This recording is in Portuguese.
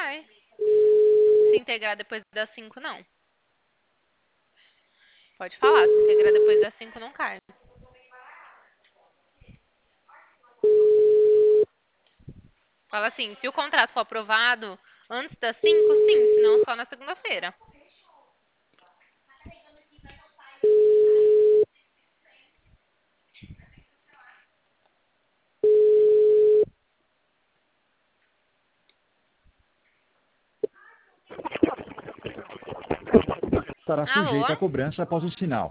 cai. Se integrar depois das 5, não. Pode falar, se integrar depois das 5 não cai. Fala assim, se o contrato for aprovado antes das 5, sim, senão só na segunda-feira. Estará Alô? sujeita à cobrança após o sinal.